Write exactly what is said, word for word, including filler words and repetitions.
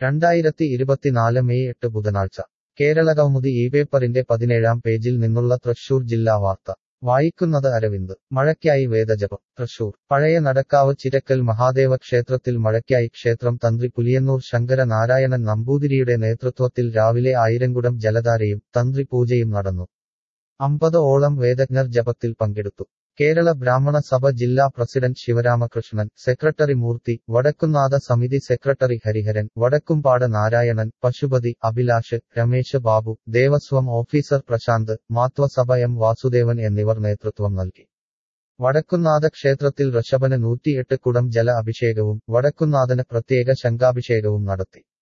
രണ്ടായിരത്തി ഇരുപത്തിനാല് മെയ് എട്ട് ബുധനാഴ്ച കേരളകൗമുദി ഈ പേപ്പറിന്റെ പതിനേഴാം പേജിൽ നിന്നുള്ള തൃശൂർ ജില്ലാ വാർത്ത വായിക്കുന്നത് അരവിന്ദ് മഴയ്ക്കായി വേദജപം തൃശൂർ പഴയ നടക്കാവ് ചിരക്കൽ മഹാദേവ ക്ഷേത്രത്തിൽ മഴയ്ക്കായി ക്ഷേത്രം തന്ത്രി പുലിയന്നൂർ ശങ്കര നാരായണൻ നമ്പൂതിരിയുടെ നേതൃത്വത്തിൽ രാവിലെ ആയിരംകുടം ജലധാരയും തന്ത്രി പൂജയും നടന്നു അമ്പത് ഓളം വേദജ്ഞർ ജപത്തിൽ പങ്കെടുത്തു കേരള ബ്രാഹ്മണ സഭ ജില്ലാ പ്രസിഡന്റ് ശിവരാമകൃഷ്ണൻ സെക്രട്ടറി മൂർത്തി വടക്കുംനാഥ സമിതി സെക്രട്ടറി ഹരിഹരൻ വടക്കുംപാട് നാരായണൻ പശുപതി അഭിലാഷ് രമേശ് ബാബു ദേവസ്വം ഓഫീസർ പ്രശാന്ത് മാത്വസഭ എം വാസുദേവൻ എന്നിവർ നേതൃത്വം നൽകി വടക്കുംനാഥ ക്ഷേത്രത്തിൽ ഋഷഭന് നൂറ്റിയെട്ട് കുടം ജല അഭിഷേകവും വടക്കുംനാഥന് പ്രത്യേക ശംഖാഭിഷേകവും നടത്തി